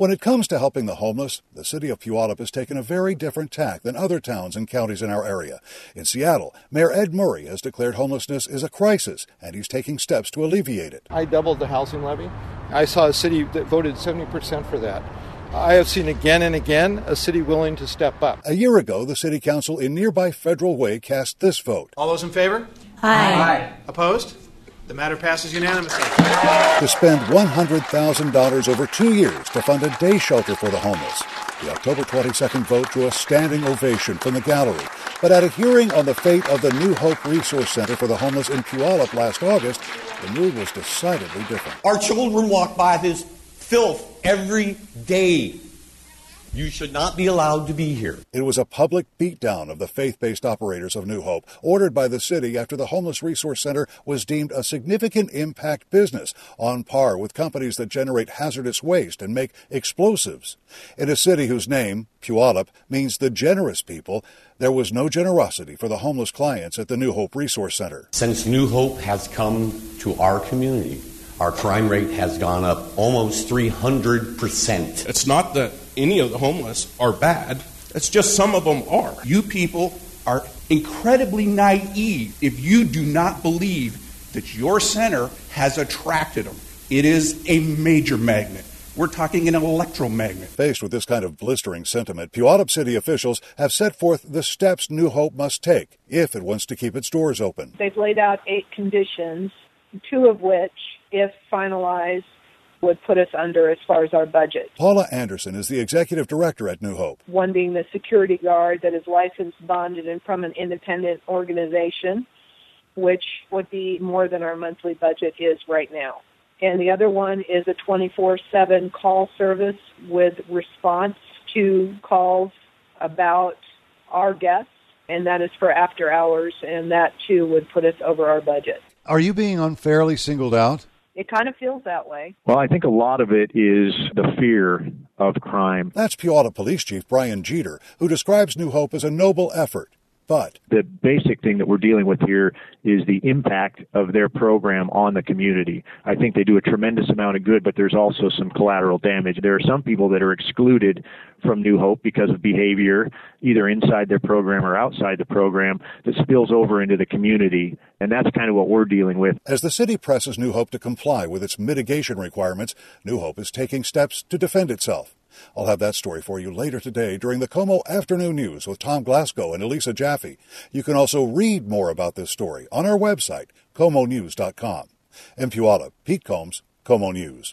When it comes to helping the homeless, the city of Puyallup has taken a very different tack than other towns and counties in our area. In Seattle, Mayor Ed Murray has declared homelessness is a crisis, and he's taking steps to alleviate it. I doubled the housing levy. I saw a city that voted 70% for that. I have seen again and again a city willing to step up. A year ago, the city council in nearby Federal Way cast this vote. All those in favor? Aye. Opposed? The matter passes unanimously. To spend $100,000 over 2 years to fund a day shelter for the homeless. The October 22nd vote drew a standing ovation from the gallery. But at a hearing on the fate of the New Hope Resource Center for the Homeless in Puyallup last August, the mood was decidedly different. Our children walk by this filth every day. You should not be allowed to be here. It was a public beatdown of the faith-based operators of New Hope, ordered by the city after the Homeless Resource Center was deemed a significant impact business, on par with companies that generate hazardous waste and make explosives. In a city whose name, Puyallup, means the generous people, there was no generosity for the homeless clients at the New Hope Resource Center. Since New Hope has come to our community, our crime rate has gone up almost 300%. It's not that any of the homeless are bad. It's just some of them are. You people are incredibly naive if you do not believe that your center has attracted them. It is a major magnet. We're talking an electromagnet. Faced with this kind of blistering sentiment, Puyallup city officials have set forth the steps New Hope must take if it wants to keep its doors open. They've laid out 8 conditions, 2 of which, if finalized, would put us under as far as our budget. Paula Anderson is the executive director at New Hope. One being the security guard that is licensed, bonded, and from an independent organization, which would be more than our monthly budget is right now. And the other one is a 24/7 call service with response to calls about our guests, and that is for after hours, and that too would put us over our budget. Are you being unfairly singled out? It kind of feels that way. Well, I think a lot of it is the fear of crime. That's Puyallup Police Chief Brian Jeter, who describes New Hope as a noble effort. But the basic thing that we're dealing with here is the impact of their program on the community. I think they do a tremendous amount of good, but there's also some collateral damage. There are some people that are excluded from New Hope because of behavior, either inside their program or outside the program, that spills over into the community. And that's kind of what we're dealing with. As the city presses New Hope to comply with its mitigation requirements, New Hope is taking steps to defend itself. I'll have that story for you later today during the KOMO Afternoon News with Tom Glasgow and Elisa Jaffe. You can also read more about this story on our website, KOMOnews.com. In Puyallup, Pete Combs, KOMO News.